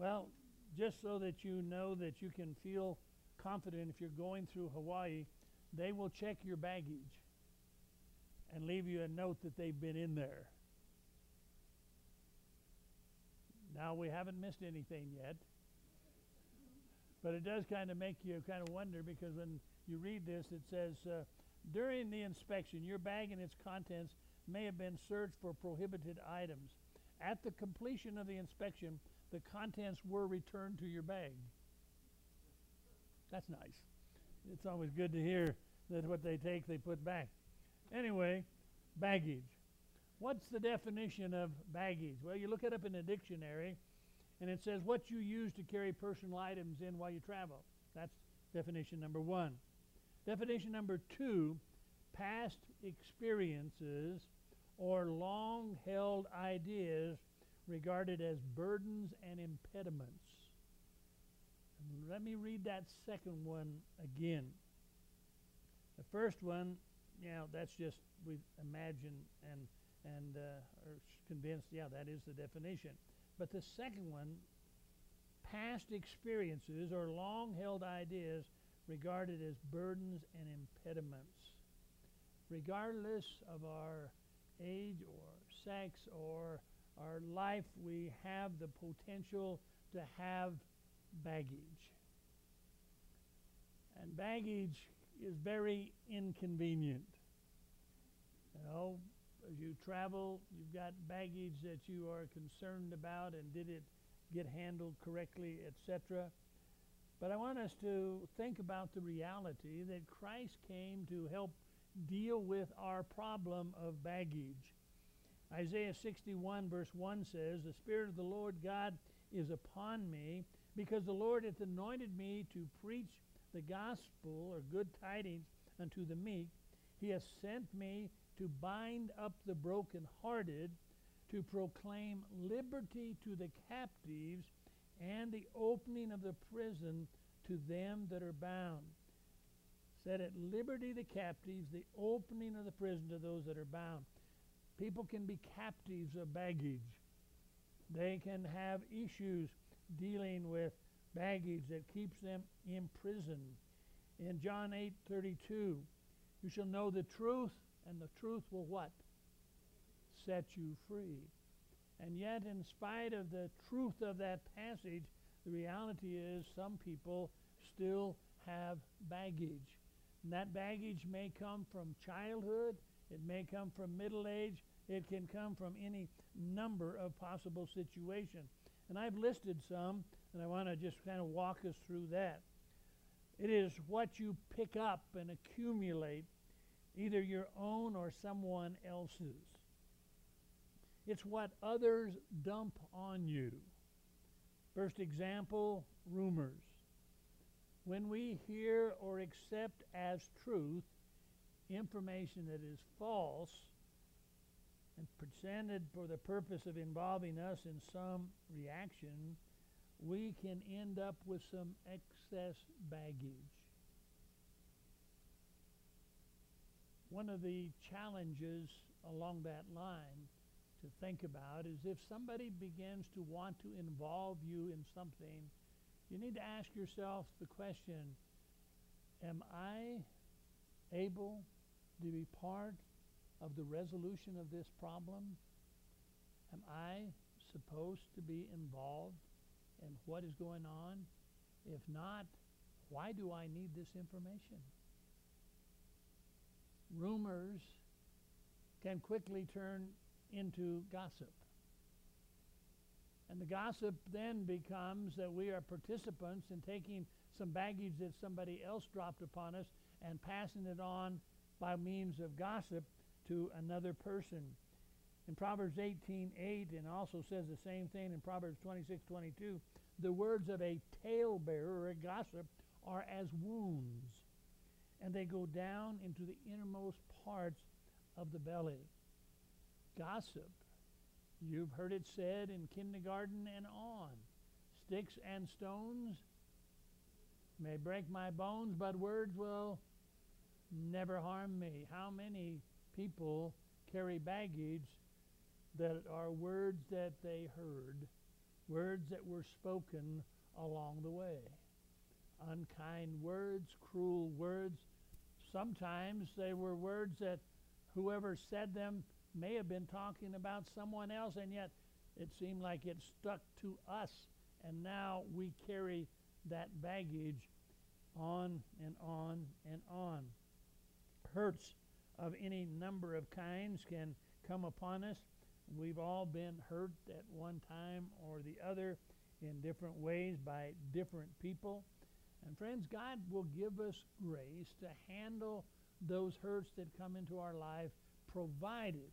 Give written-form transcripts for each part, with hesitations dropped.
Well, just so that you know that you can feel confident if you're going through Hawaii, they will check your baggage and leave you a note that they've been in there. Now, we haven't missed anything yet, but it does kind of make you kind of wonder, because when you read this, it says, during the inspection, your bag and its contents may have been searched for prohibited items. At the completion of the inspection, the contents were returned to your bag. That's nice. It's always good to hear that what they take, they put back. Anyway, baggage. What's the definition of baggage? Well, you look it up in the dictionary, and it says what you use to carry personal items in while you travel. That's definition number one. Definition number two, past experiences or long-held ideas regarded as burdens and impediments. And let me read that second one again. The first one, that's just we imagine and are convinced, that is the definition. But the second one, past experiences or long-held ideas regarded as burdens and impediments. Regardless of our age or sex or our life, we have the potential to have baggage. And baggage is very inconvenient. As you travel, you've got baggage that you are concerned about, and did it get handled correctly, etc. But I want us to think about the reality that Christ came to help deal with our problem of baggage. Isaiah 61 verse 1 says, "The Spirit of the Lord God is upon me, because the Lord hath anointed me to preach the gospel," or good tidings, "unto the meek. He hath sent me to bind up the brokenhearted, to proclaim liberty to the captives, and the opening of the prison to them that are bound." Set at liberty the captives, the opening of the prison to those that are bound. People can be captives of baggage. They can have issues dealing with baggage that keeps them imprisoned. In John 8:32, "You shall know the truth, and the truth will" what? "Set you free." And yet, in spite of the truth of that passage, the reality is some people still have baggage. And that baggage may come from childhood, it may come from middle age, it can come from any number of possible situations. And I've listed some, and I want to just kind of walk us through that. It is what you pick up and accumulate, either your own or someone else's. It's what others dump on you. First example, rumors. When we hear or accept as truth information that is false and presented for the purpose of involving us in some reaction, we can end up with some excess baggage. One of the challenges along that line to think about is if somebody begins to want to involve you in something, you need to ask yourself the question, am I able to be part of the resolution of this problem? Am I supposed to be involved in what is going on? If not, why do I need this information? Rumors can quickly turn into gossip. And the gossip then becomes that we are participants in taking some baggage that somebody else dropped upon us and passing it on by means of gossip to another person. In Proverbs 18:8, and also says the same thing in Proverbs 26:22, the words of a talebearer or a gossip are as wounds, and they go down into the innermost parts of the belly. Gossip, you've heard it said in kindergarten and on, sticks and stones may break my bones, but words will never harm me. How many people carry baggage that are words that they heard words that were spoken along the way. Unkind words, cruel words. Sometimes they were words that whoever said them may have been talking about someone else, and yet it seemed like it stuck to us, and now we carry that baggage on and on and on. Hurts of any number of kinds can come upon us. We've all been hurt at one time or the other in different ways by different people. And friends, God will give us grace to handle those hurts that come into our life, provided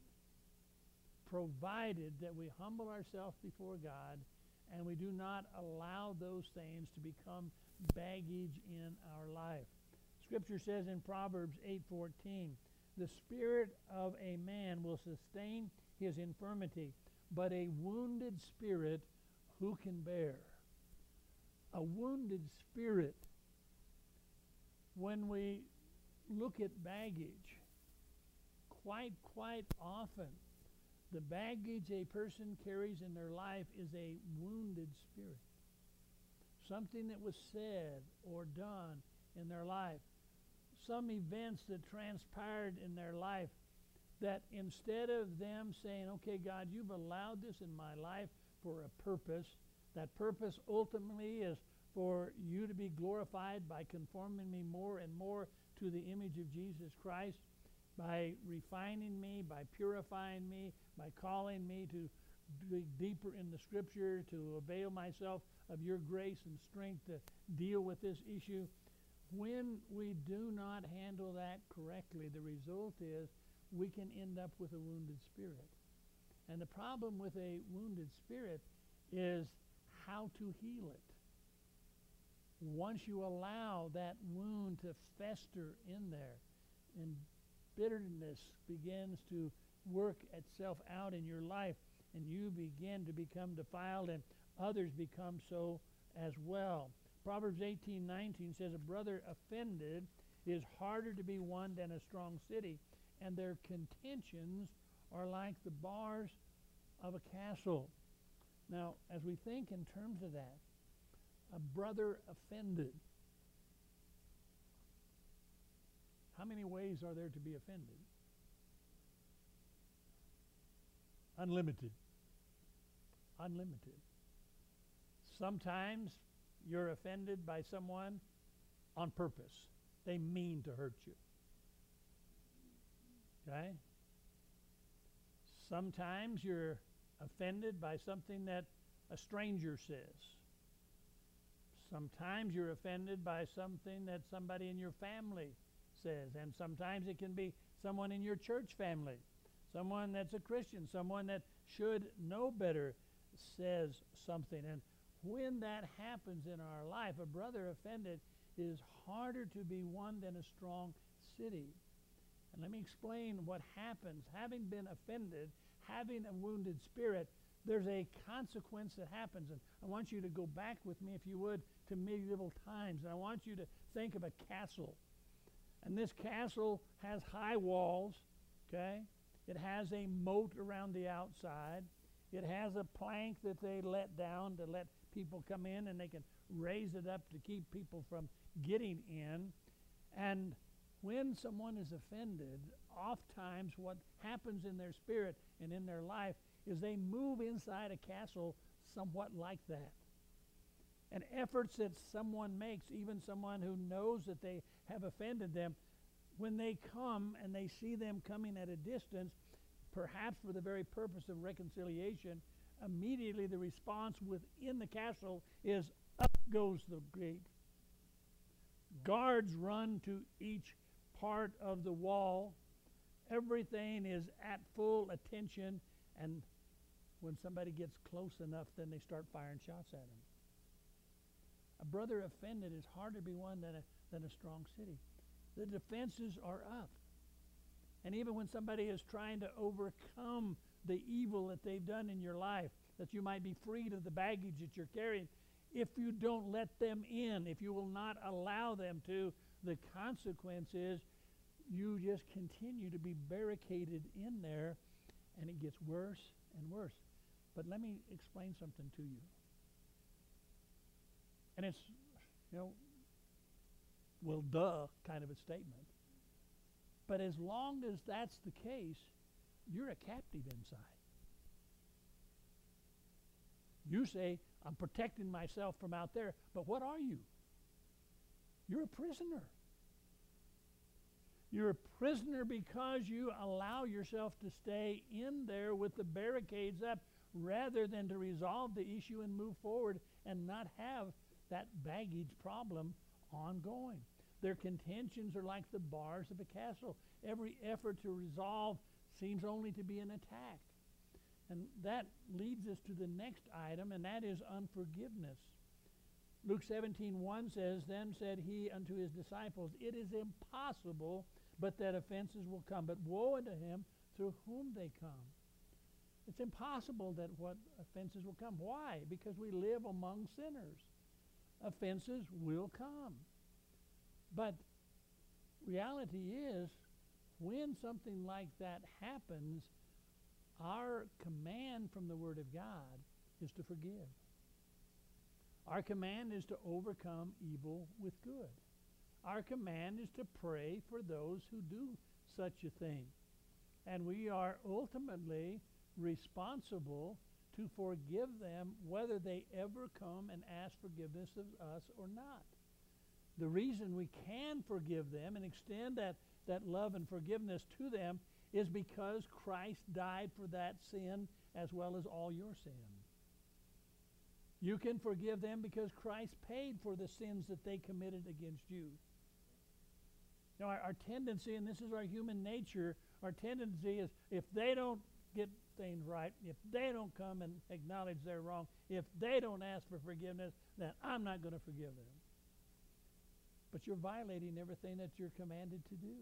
that we humble ourselves before God and we do not allow those things to become baggage in our life. Scripture says in Proverbs 8:14, the spirit of a man will sustain his infirmity, but a wounded spirit who can bear? A wounded spirit. When we look at baggage, quite often, the baggage a person carries in their life is a wounded spirit. Something that was said or done in their life. Some events that transpired in their life that instead of them saying, okay, God, you've allowed this in my life for a purpose, that purpose ultimately is for you to be glorified by conforming me more and more to the image of Jesus Christ, by refining me, by purifying me, by calling me to dig deeper in the Scripture, to avail myself of your grace and strength to deal with this issue. When we do not handle that correctly, the result is we can end up with a wounded spirit. And the problem with a wounded spirit is how to heal it. Once you allow that wound to fester in there and bitterness begins to work itself out in your life and you begin to become defiled and others become so as well. Proverbs 18:19 says, a brother offended is harder to be won than a strong city, and their contentions are like the bars of a castle. Now, as we think in terms of that, a brother offended. How many ways are there to be offended? Unlimited. Unlimited. Sometimes you're offended by someone on purpose. They mean to hurt you. Okay? Sometimes you're offended by something that a stranger says. Sometimes you're offended by something that somebody in your family says. And sometimes it can be someone in your church family, someone that's a Christian, someone that should know better says something. And when that happens in our life, a brother offended is harder to be won than a strong city. And let me explain what happens. Having been offended, having a wounded spirit, there's a consequence that happens. And I want you to go back with me, if you would, to medieval times. And I want you to think of a castle. And this castle has high walls, okay? It has a moat around the outside. It has a plank that they let down to let people come in, and they can raise it up to keep people from getting in. And when someone is offended, oftentimes what happens in their spirit and in their life is they move inside a castle somewhat like that. And efforts that someone makes, even someone who knows that they have offended them, when they come and they see them coming at a distance, perhaps for the very purpose of reconciliation, immediately the response within the castle is, up goes the gate. Guards run to each part of the wall. Everything is at full attention, and when somebody gets close enough, then they start firing shots at them. A brother offended is harder to be won than a strong city. The defenses are up. And even when somebody is trying to overcome the evil that they've done in your life, that you might be freed of the baggage that you're carrying, if you don't let them in, if you will not allow them to, the consequence is you just continue to be barricaded in there, and it gets worse and worse. But let me explain something to you. And it's, well, duh, kind of a statement. But as long as that's the case, you're a captive inside. You say, I'm protecting myself from out there, but what are you? You're a prisoner. You're a prisoner because you allow yourself to stay in there with the barricades up rather than to resolve the issue and move forward and not have that baggage problem ongoing. Their contentions are like the bars of a castle. Every effort to resolve seems only to be an attack. And that leads us to the next item, and that is unforgiveness. Luke 17:1 says, Then said he unto his disciples, It is impossible but that offenses will come. But woe unto him through whom they come. It's impossible that what offenses will come. Why? Because we live among sinners. Offenses will come. But reality is, when something like that happens, our command from the Word of God is to forgive. Our command is to overcome evil with good. Our command is to pray for those who do such a thing. And we are ultimately responsible to forgive them whether they ever come and ask forgiveness of us or not. The reason we can forgive them and extend that love and forgiveness to them is because Christ died for that sin as well as all your sin. You can forgive them because Christ paid for the sins that they committed against you. Now, our tendency, and this is our human nature, our tendency is if they don't get things right, if they don't come and acknowledge they're wrong, if they don't ask for forgiveness, then I'm not going to forgive them. But you're violating everything that you're commanded to do.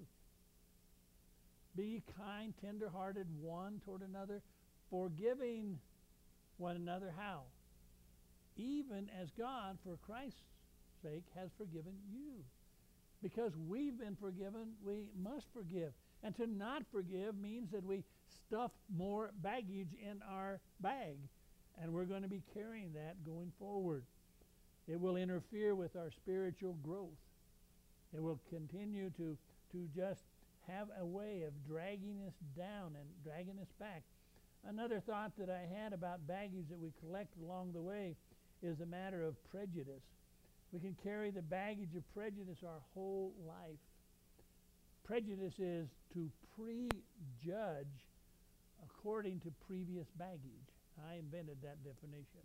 Be kind, tender-hearted one toward another, forgiving one another. How? Even as God, for Christ's sake, has forgiven you. Because we've been forgiven, we must forgive. And to not forgive means that we stuff more baggage in our bag. And we're going to be carrying that going forward. It will interfere with our spiritual growth. It will continue to just have a way of dragging us down and dragging us back. Another thought that I had about baggage that we collect along the way is the matter of prejudice. We can carry the baggage of prejudice our whole life. Prejudice is to prejudge according to previous baggage. I invented that definition.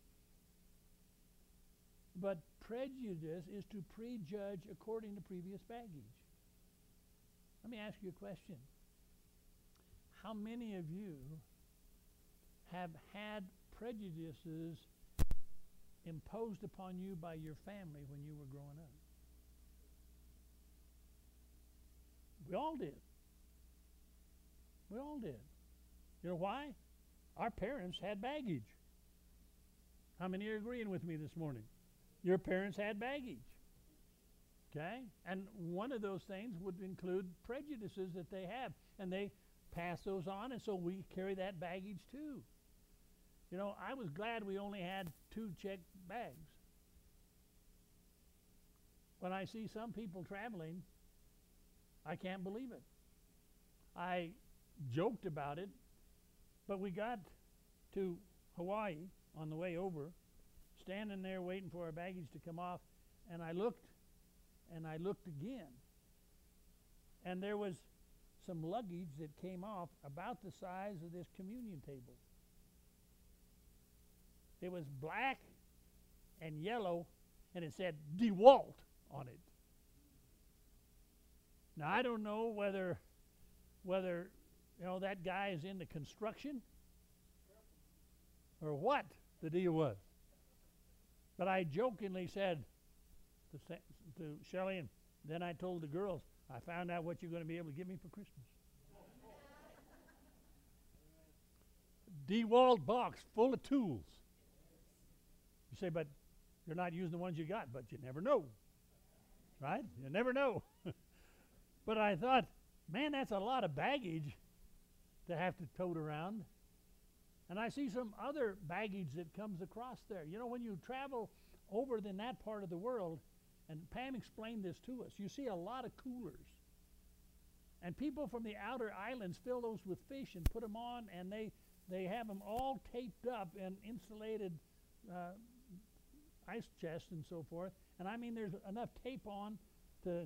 But prejudice is to prejudge according to previous baggage. Let me ask you a question. How many of you have had prejudices imposed upon you by your family when you were growing up? We all did. We all did. You know why? Our parents had baggage. How many are agreeing with me this morning? Your parents had baggage. Okay? And one of those things would include prejudices that they have. And they pass those on, and so we carry that baggage too. You know, I was glad we only had 2 checked bags. When I see some people traveling, I can't believe it. I joked about it, but we got to Hawaii on the way over, standing there waiting for our baggage to come off, and I looked again, and there was some luggage that came off about the size of this communion table. It was black and yellow, and it said DeWalt on it. Now, I don't know whether that guy is into construction or what the deal was. But I jokingly said to Shelley, and then I told the girls, I found out what you're going to be able to give me for Christmas. DeWalt box full of tools. You say, but you're not using the ones you got, but you never know. Right? You never know. But I thought, man, that's a lot of baggage to have to tote around. And I see some other baggage that comes across there. You know, when you travel over in that part of the world, and Pam explained this to us, you see a lot of coolers. And people from the outer islands fill those with fish and put them on, and they have them all taped up in insulated ice chests and so forth. And I mean, there's enough tape on to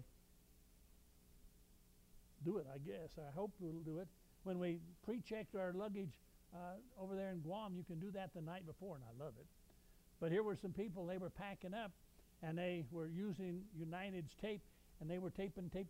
do it, I guess. I hope we'll do it. When we pre-checked our luggage over there in Guam, you can do that the night before, and I love it. But here were some people, they were packing up, and they were using United's tape, and they were taping this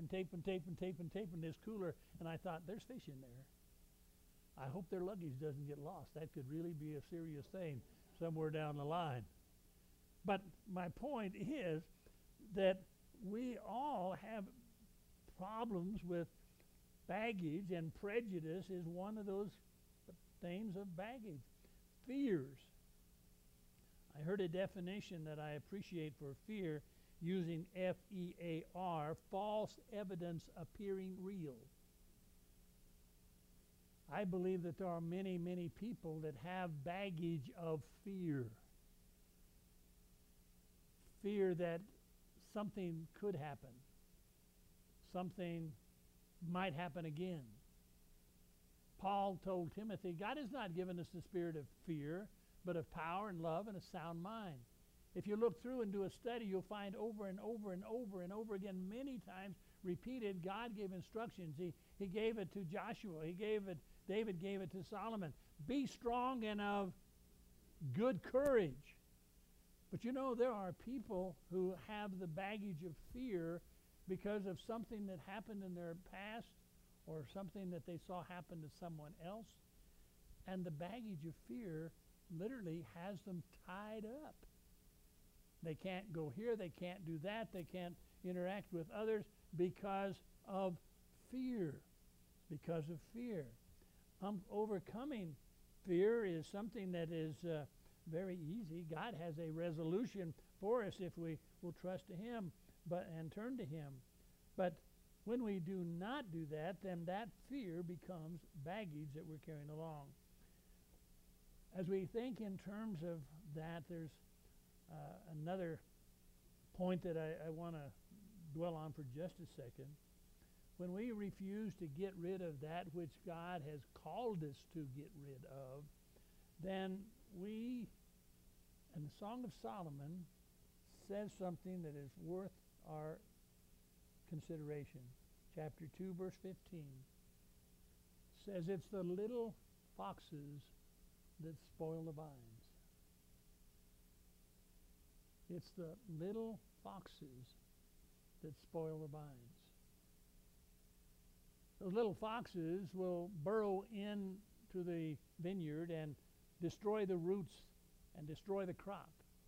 cooler, and I thought, there's fish in there. I hope their luggage doesn't get lost. That could really be a serious thing somewhere down the line. But my point is that we all have problems with baggage, and prejudice is one of those things of baggage. Fears. I heard a definition that I appreciate for fear using F-E-A-R, false evidence appearing real. I believe that there are many, many people that have baggage of fear. Fear that something could happen. Something might happen again. Paul told Timothy, God has not given us the spirit of fear, but of power and love and a sound mind. If you look through and do a study, you'll find over and over and over and over again, many times repeated, God gave instructions. He gave it to Joshua. David gave it to Solomon. Be strong and of good courage. But you know, there are people who have the baggage of fear because of something that happened in their past or something that they saw happen to someone else. And the baggage of fear literally has them tied up. They can't go here, they can't do that, they can't interact with others because of fear. Because of fear. Overcoming fear is something that is very easy. God has a resolution for us if we will trust to Him and turn to Him. But when we do not do that, then that fear becomes baggage that we're carrying along. As we think in terms of that, there's another point that I want to dwell on for just a second. When we refuse to get rid of that which God has called us to get rid of, then we, and the Song of Solomon says something that is worth our consideration. Chapter 2, verse 15 says, it's the little foxes that spoil the vines. It's the little foxes that spoil the vines. Those little foxes will burrow into the vineyard and destroy the roots and destroy the crop.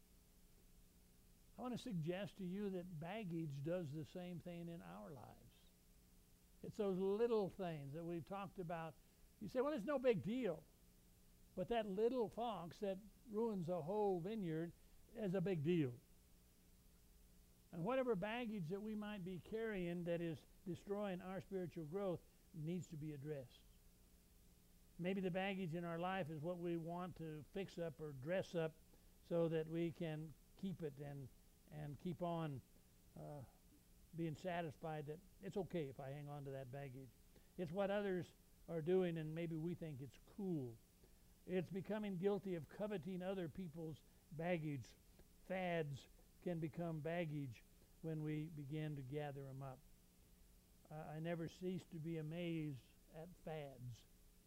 I want to suggest to you that baggage does the same thing in our lives. It's those little things that we've talked about. You say, well, it's no big deal. But that little fox that ruins a whole vineyard is a big deal. And whatever baggage that we might be carrying that is destroying our spiritual growth needs to be addressed. Maybe the baggage in our life is what we want to fix up or dress up so that we can keep it and keep on being satisfied that it's okay if I hang on to that baggage. It's what others are doing and maybe we think it's cool. It's becoming guilty of coveting other people's baggage. Fads can become baggage when we begin to gather them up. I never cease to be amazed at fads.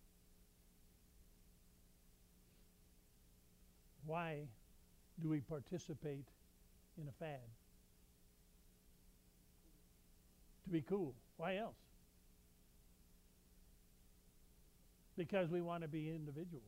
Why do we participate in a fad? To be cool. Why else? Because we want to be individual.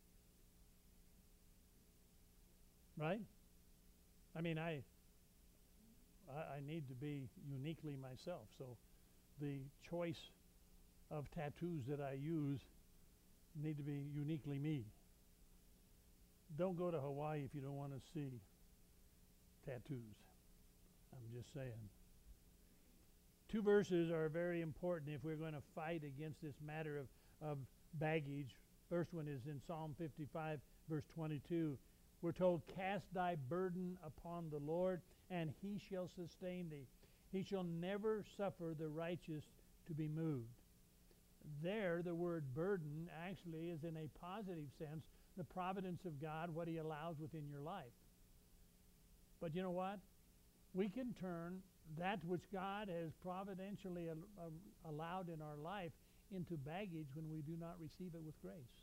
Right? I mean, I need to be uniquely myself, so the choice of tattoos that I use need to be uniquely me. Don't go to Hawaii if you don't want to see tattoos. I'm just saying. Two verses are very important if we're going to fight against this matter of baggage. First one is in Psalm 55, verse 22. We're told, cast thy burden upon the Lord, and he shall sustain thee. He shall never suffer the righteous to be moved. There, the word burden actually is in a positive sense the providence of God, what he allows within your life. But you know what? We can turn that which God has providentially allowed in our life into baggage when we do not receive it with grace.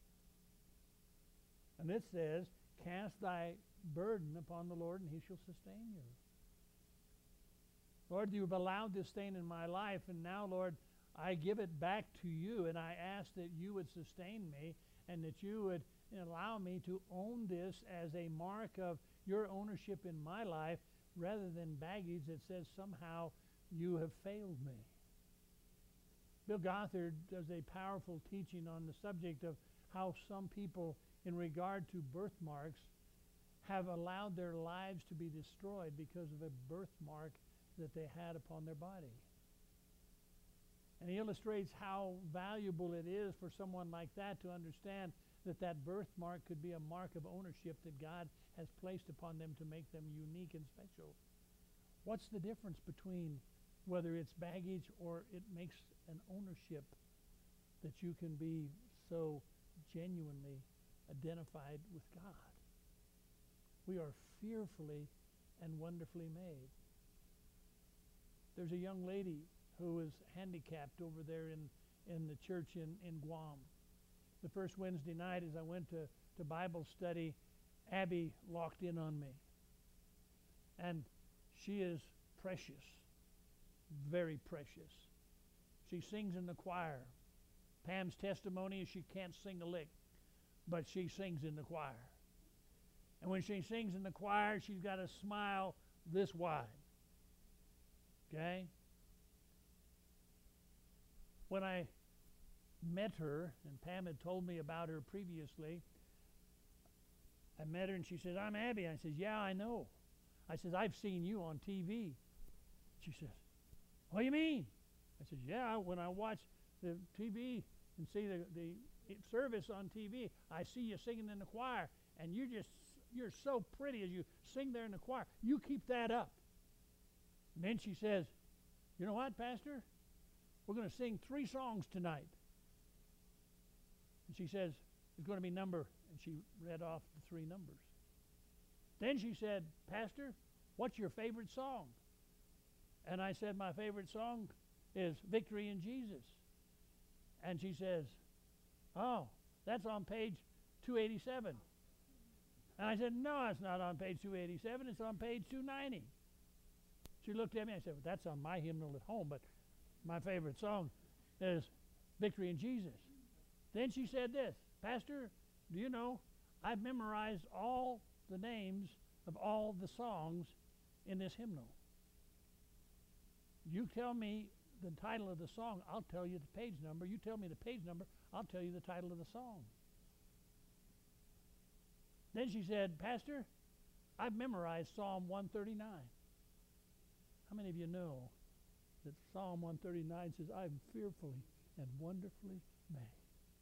And it says, cast thy burden upon the Lord, and he shall sustain you. Lord, you've allowed this thing in my life, and now, Lord, I give it back to you, and I ask that you would sustain me and that you would allow me to own this as a mark of your ownership in my life rather than baggage that says somehow you have failed me. Bill Gothard does a powerful teaching on the subject of how some people, in regard to birthmarks, have allowed their lives to be destroyed because of a birthmark that they had upon their body. And he illustrates how valuable it is for someone like that to understand that that birthmark could be a mark of ownership that God has placed upon them to make them unique and special. What's the difference between whether it's baggage or it makes an ownership that you can be so genuinely identified with God? We are fearfully and wonderfully made. There's a young lady who is handicapped over there in the church in Guam. The first Wednesday night as I went to Bible study, Abby locked in on me. And she is precious, very precious. She sings in the choir. Pam's testimony is she can't sing a lick, but she sings in the choir. And when she sings in the choir, she's got a smile this wide. Okay? When I met her, and Pam had told me about her previously, I met her and she said, I'm Abby. I said, yeah, I know. I said, I've seen you on TV. She says, what do you mean? I said, yeah, when I watch the TV and see the service on TV, I see you singing in the choir, and you're so pretty as you sing there in the choir. You keep that up. And then she says, you know what, Pastor? We're going to sing 3 songs tonight. And she says, it's going to be number, and she read off the 3 numbers. Then she said, Pastor, what's your favorite song? And I said, my favorite song is Victory in Jesus. And she says, oh, that's on page 287. And I said, no, it's not on page 287, it's on page 290. She looked at me and I said, well, that's on my hymnal at home, but my favorite song is Victory in Jesus. Then she said this, Pastor, do you know, I've memorized all the names of all the songs in this hymnal. You tell me the title of the song, I'll tell you the page number. You tell me the page number, I'll tell you the title of the song. Then she said, Pastor, I've memorized Psalm 139. How many of you know that Psalm 139 says, I'm fearfully and wonderfully made?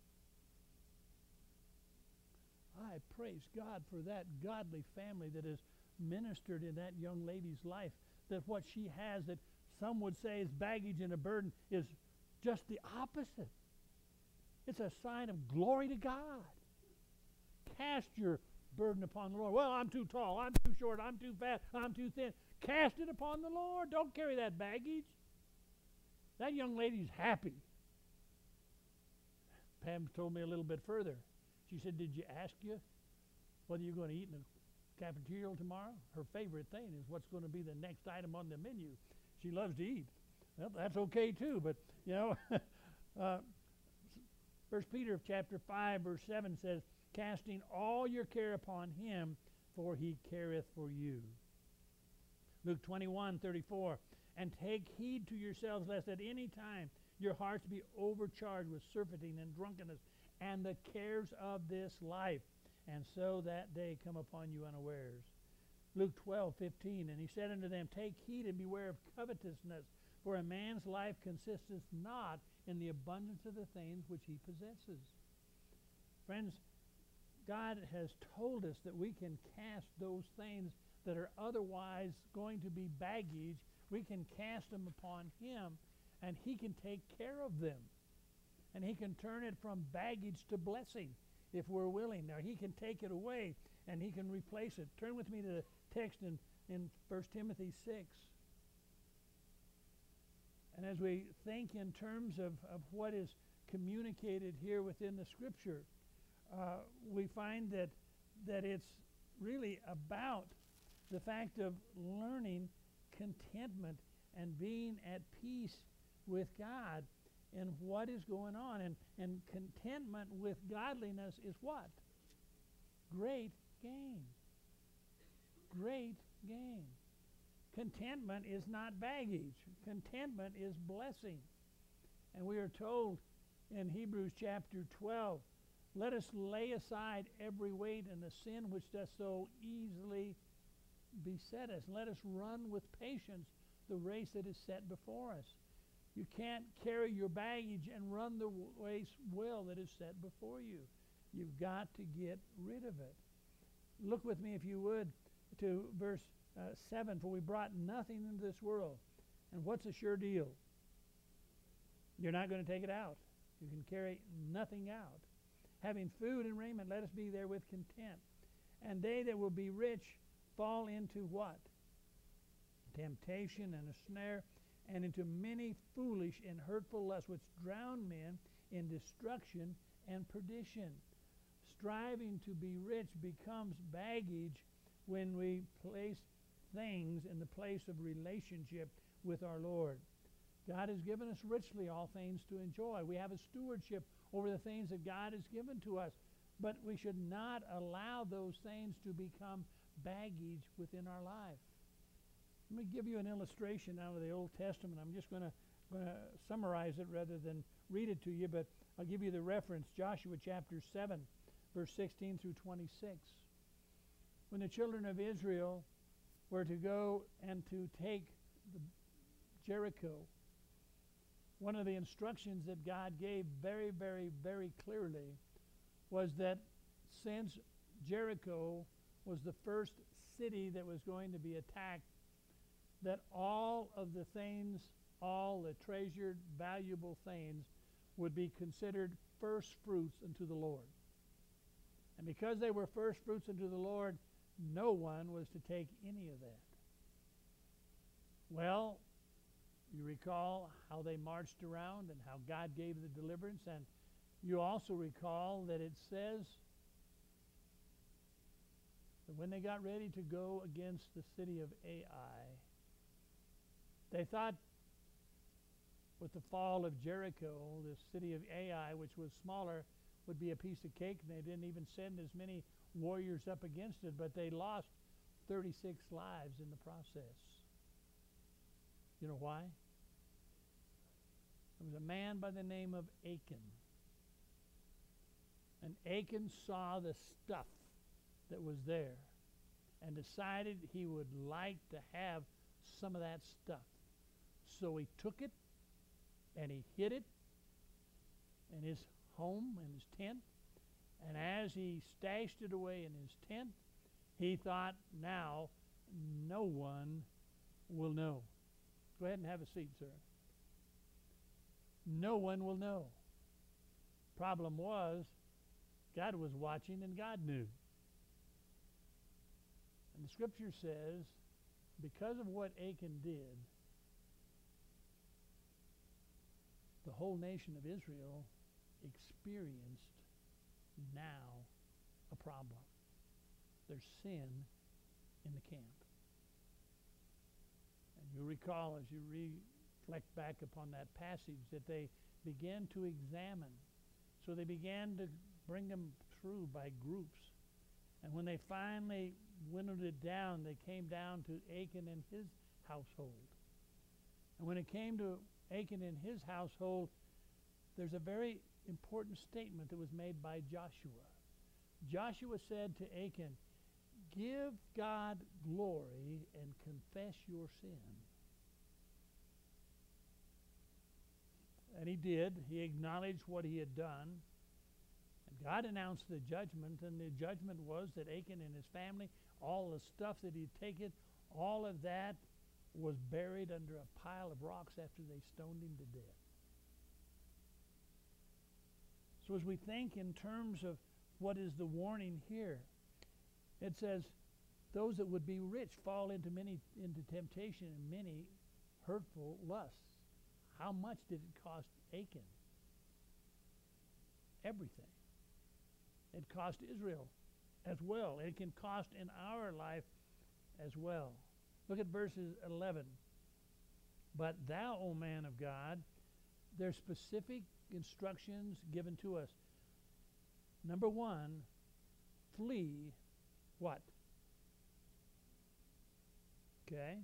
I praise God for that godly family that has ministered in that young lady's life, that what she has that some would say is baggage and a burden is just the opposite. It's a sign of glory to God. Cast your burden upon the Lord. Well, I'm too tall, I'm too short, I'm too fat, I'm too thin. Cast it upon the Lord. Don't carry that baggage. That young lady's happy. Pam told me a little bit further. She said, did you ask you whether you're going to eat in the cafeteria tomorrow? Her favorite thing is what's going to be the next item on the menu. She loves to eat. Well, that's okay too, but, you know, 1 Peter chapter 5, verse 7 says, casting all your care upon him, for he careth for you. Luke 21:34, and take heed to yourselves, lest at any time your hearts be overcharged with surfeiting and drunkenness, and the cares of this life, and so that day come upon you unawares. Luke 12:15, and he said unto them, take heed and beware of covetousness, for a man's life consisteth not in the abundance of the things which he possesses. Friends, God has told us that we can cast those things that are otherwise going to be baggage, we can cast them upon Him, and He can take care of them. And He can turn it from baggage to blessing if we're willing. Now, He can take it away, and He can replace it. Turn with me to the text in 1 Timothy 6. And as we think in terms of what is communicated here within the Scripture, we find that it's really about the fact of learning contentment and being at peace with God in what is going on. And contentment with godliness is what? Great gain. Great gain. Contentment is not baggage. Contentment is blessing. And we are told in Hebrews chapter 12, let us lay aside every weight and the sin which does so easily beset us. Let us run with patience the race that is set before us. You can't carry your baggage and run the race well that is set before you. You've got to get rid of it. Look with me, if you would, to verse 7. For we brought nothing into this world. And what's a sure deal? You're not going to take it out. You can carry nothing out. Having food and raiment, let us be therewith content. And they that will be rich fall into what? Temptation and a snare, and into many foolish and hurtful lusts, which drown men in destruction and perdition. Striving to be rich becomes baggage when we place things in the place of relationship with our Lord. God has given us richly all things to enjoy. We have a stewardship over the things that God has given to us, but we should not allow those things to become baggage within our life. Let me give you an illustration out of the Old Testament. I'm just going to summarize it rather than read it to you, but I'll give you the reference. Joshua chapter 7, verse 16 through 26. When the children of Israel were to go and to take Jericho, one of the instructions that God gave very, very, very clearly was that since Jericho was the first city that was going to be attacked, that all of the things, all the treasured, valuable things would be considered first fruits unto the Lord. And because they were first fruits unto the Lord, no one was to take any of that. Well, you recall how they marched around and how God gave the deliverance, and you also recall that it says that when they got ready to go against the city of Ai, they thought with the fall of Jericho, the city of Ai, which was smaller, would be a piece of cake, and they didn't even send as many warriors up against it, but they lost 36 lives in the process. You know why? There was a man by the name of Achan. And Achan saw the stuff that was there and decided he would like to have some of that stuff. So he took it and he hid it in his home, in his tent. And as he stashed it away in his tent, he thought, now no one will know. Go ahead and have a seat, sir. No one will know. Problem was, God was watching and God knew. And the scripture says, because of what Achan did, the whole nation of Israel experienced now a problem. There's sin in the camp. And you recall as you reflect back upon that passage that they began to examine. So they began to bring them through by groups. And when they finally winnowed it down, they came down to Achan and his household. And when it came to Achan and his household, there's a very important statement that was made by Joshua. Joshua said to Achan, give God glory and confess your sin. And he did. He acknowledged what he had done. God announced the judgment, and the judgment was that Achan and his family, all the stuff that he'd taken, all of that was buried under a pile of rocks after they stoned him to death. So as we think in terms of what is the warning here, it says, those that would be rich fall into temptation and many hurtful lusts. How much did it cost Achan? Everything. It cost Israel as well. It can cost in our life as well. Look at verses 11. But thou, O man of God, there's specific instructions given to us. Number one, flee what? Okay?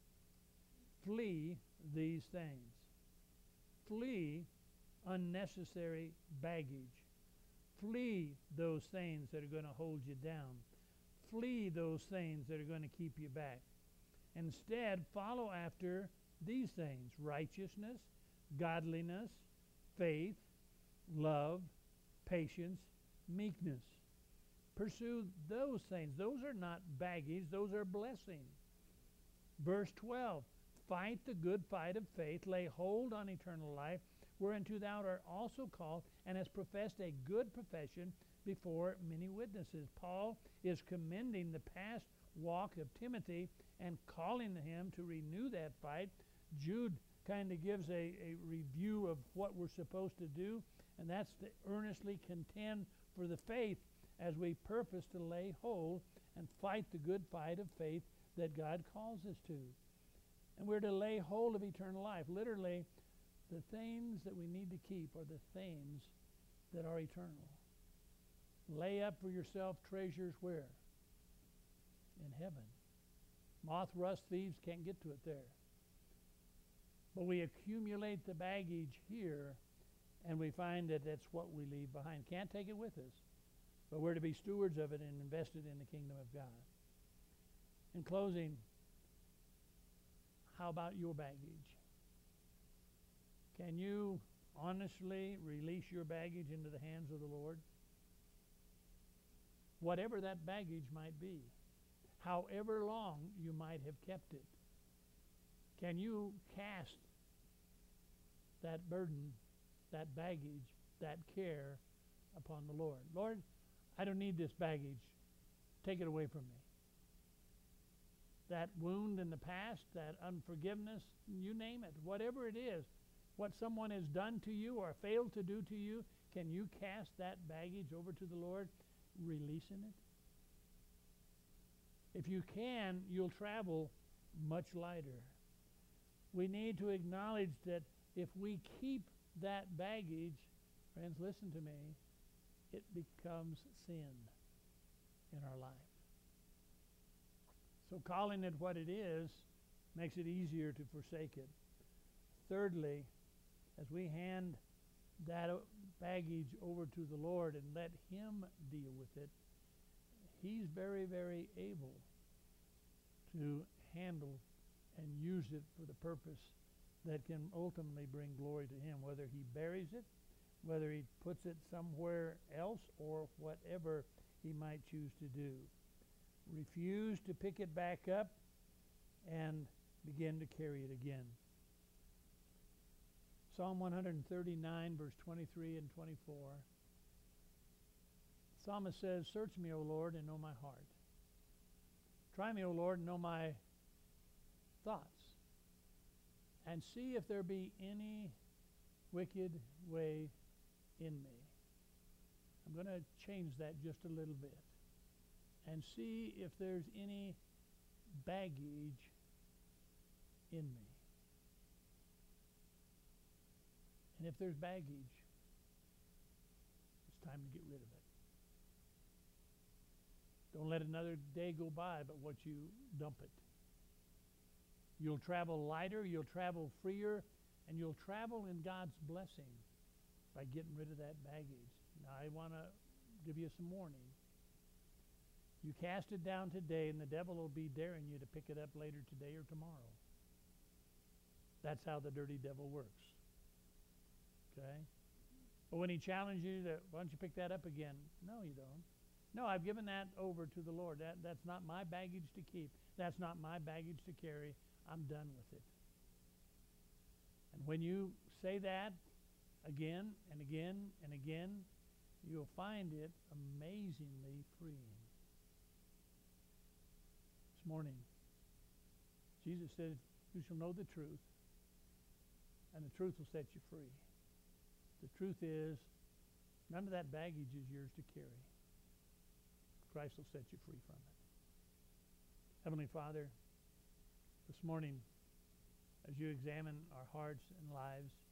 Flee these things. Flee unnecessary baggage. Flee those things that are going to hold you down. Flee those things that are going to keep you back. Instead, follow after these things: righteousness, godliness, faith, love, patience, meekness. Pursue those things. Those are not baggage, those are blessings. Verse 12, fight the good fight of faith, lay hold on eternal life, whereunto thou art also called, and hast professed a good profession before many witnesses. Paul is commending the past walk of Timothy and calling him to renew that fight. Jude kind of gives a review of what we're supposed to do, and that's to earnestly contend for the faith as we purpose to lay hold and fight the good fight of faith that God calls us to. And we're to lay hold of eternal life. Literally, the things that we need to keep are the things that are eternal. Lay up for yourself treasures where? In heaven. Moth, rust, thieves can't get to it there. But we accumulate the baggage here, and we find that that's what we leave behind. Can't take it with us. But we're to be stewards of it and invest it in the kingdom of God. In closing, how about your baggage? Can you honestly release your baggage into the hands of the Lord? Whatever that baggage might be, however long you might have kept it, can you cast that burden, that baggage, that care upon the Lord? Lord, I don't need this baggage. Take it away from me. That wound in the past, that unforgiveness, you name it, whatever it is, what someone has done to you or failed to do to you, can you cast that baggage over to the Lord, releasing it? If you can, you'll travel much lighter. We need to acknowledge that if we keep that baggage, friends, listen to me, it becomes sin in our life. So calling it what it is makes it easier to forsake it. Thirdly, as we hand that baggage over to the Lord and let Him deal with it, He's very, very able to handle and use it for the purpose that can ultimately bring glory to Him, whether He buries it, whether He puts it somewhere else, or whatever He might choose to do. Refuse to pick it back up and begin to carry it again. Psalm 139, verse 23 and 24. The psalmist says, search me, O Lord, and know my heart. Try me, O Lord, and know my thoughts. And see if there be any wicked way in me. I'm going to change that just a little bit. And see if there's any baggage in me. And if there's baggage, it's time to get rid of it. Don't let another day go by but what you dump it. You'll travel lighter, you'll travel freer, and you'll travel in God's blessing by getting rid of that baggage. Now, I want to give you some warning. You cast it down today, and the devil will be daring you to pick it up later today or tomorrow. That's how the dirty devil works. Okay? But when he challenges you, why don't you pick that up again? No, you don't. No, I've given that over to the Lord. That's not my baggage to keep. That's not my baggage to carry. I'm done with it. And when you say that again and again and again, you'll find it amazingly freeing. This morning, Jesus said, you shall know the truth, and the truth will set you free. The truth is, none of that baggage is yours to carry. Christ will set you free from it. Heavenly Father, this morning, as you examine our hearts and lives,